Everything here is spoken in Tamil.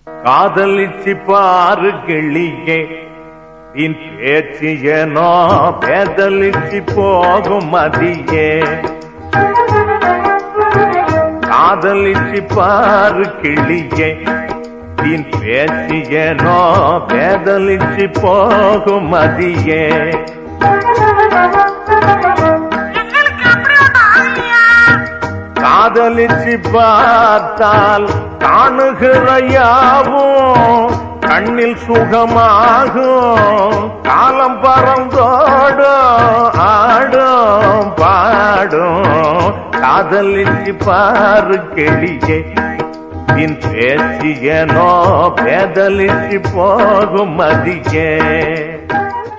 காதலிச்சு பாரு கிளியே நீன் பேச்சியனோ பேதலிச்சு போகும் மதியே காதலிச்சு பாரு கிளியே நீன் பேச்சியனோ பேதலிச்சு போகும் மதியே காதலிச்சு பார்த்தால் காணுகிற யாவும் கண்ணில் சுகமாகும் காலம் பறந்தோடும் ஆடும் பாடும் காதலிச்சு பாரு கிளியே நின் பேச்சியனோ பேதலிச்சு போகும் மதியே